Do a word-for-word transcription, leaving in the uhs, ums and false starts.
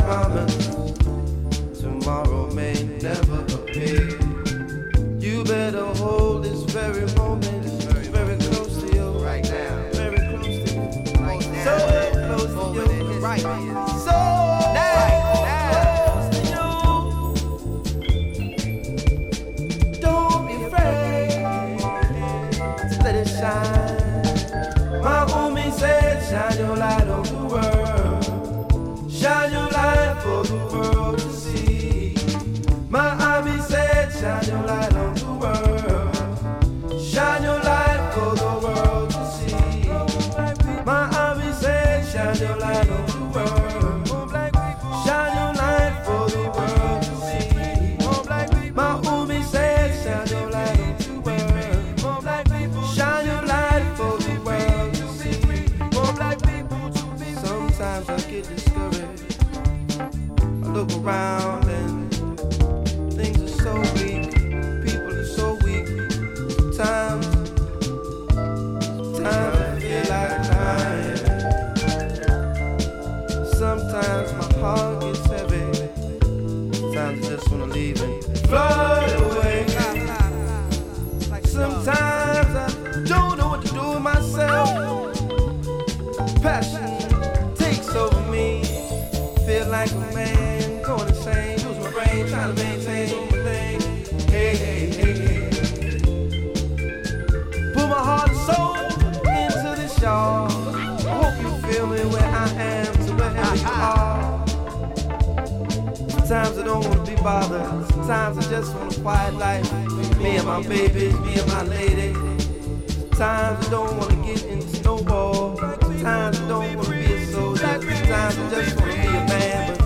promise tomorrow may never appear. You better hold this very moment very close to you right now. Very close to you. Right now. So close to you. Right. So now. Close to you. Don't be afraid. Let it shine. My homie said, shine your light on the world. Shine your light for the world to see. My hobby said, shine your light on the world. Shine your light for the world to see. My hobby said, shine your light on the world. Shine your light for the world to see. My homie said, shine your light on the world. Shine your light for the world to see. Sometimes I get discouraged. I look around and things are so weak. People are so weak. Sometimes, sometimes I feel like dying. Sometimes my heart gets heavy. Sometimes I just wanna leave and fly away. Sometimes I don't know what to do with myself. Passion takes over me. Feel like a man going insane. Lose my brain trying to maintain my thing. Hey, hey, hey, hey. Put my heart and soul into this, y'all. I hope you feel me where I am, so wherever you are. Sometimes I don't want to be bothered. Sometimes I just want a quiet life. Me and my baby, me and my lady. Sometimes I don't want to get into snowball. Sometimes I don't want to be a soldier. Sometimes I just want to be